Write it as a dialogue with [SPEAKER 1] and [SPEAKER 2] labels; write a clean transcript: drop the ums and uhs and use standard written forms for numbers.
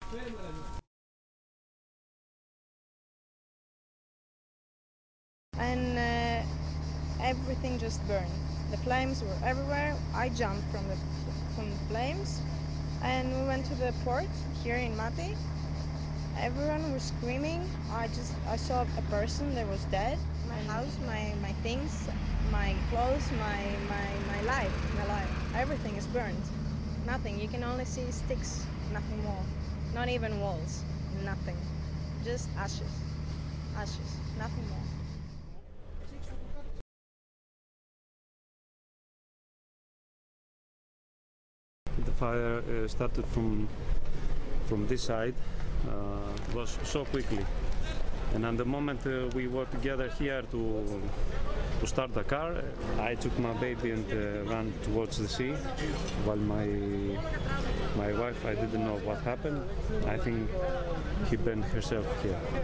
[SPEAKER 1] And everything just burned. The flames were everywhere. I jumped from the flames, and we went to the port here in Mati. Everyone was screaming. I saw a person that was dead. My house, my things, my clothes, my life. Everything is burned. Nothing. You can only see sticks, nothing more. Not even walls. Nothing. Just ashes. Ashes. Nothing more.
[SPEAKER 2] The fire started from this side, was so quickly, and at the moment we were together here to start the car, I took my baby and ran towards the sea, while my wife, I didn't know what happened. I think he burned herself here.